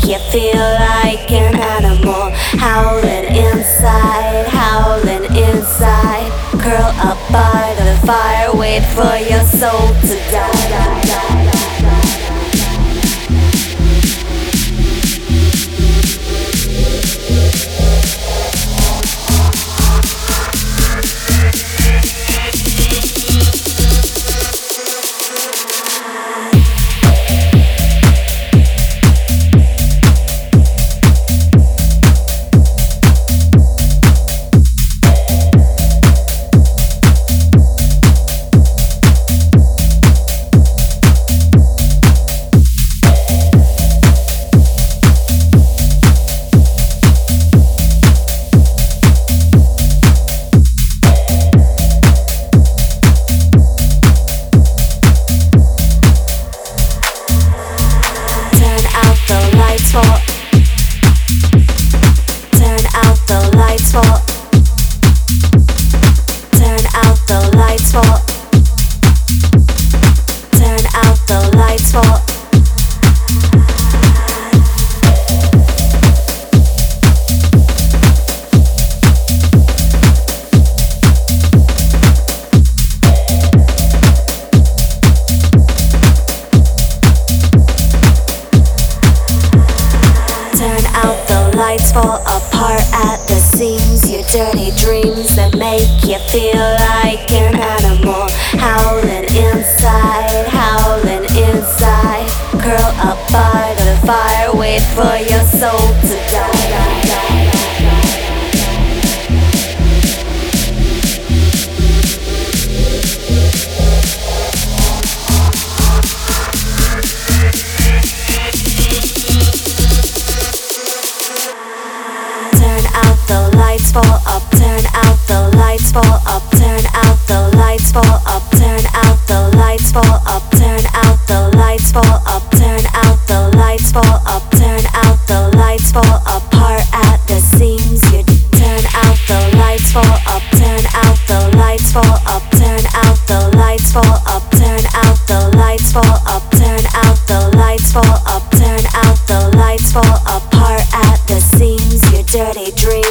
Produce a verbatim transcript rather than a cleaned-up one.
you feel like an animal. Howling inside, howling inside. Curl up by the fire, wait for your soul to die, die, die, die. Lights fall apart at the seams. Your dirty dreams that make you feel like an animal. Howling inside, howling inside. Curl up by the fire, wait for your soul to die, die, die, die. Lights fall up, turn out the lights fall up, turn out the lights fall up, turn out the lights fall up, turn out the lights fall up, turn out the lights fall up, turn out the lights fall apart at the seams. You turn out the lights fall up, turn out the lights fall up, turn out the lights fall up, turn out the lights fall up, turn out the lights fall up, turn out the lights fall apart at the seams. Your dirty dream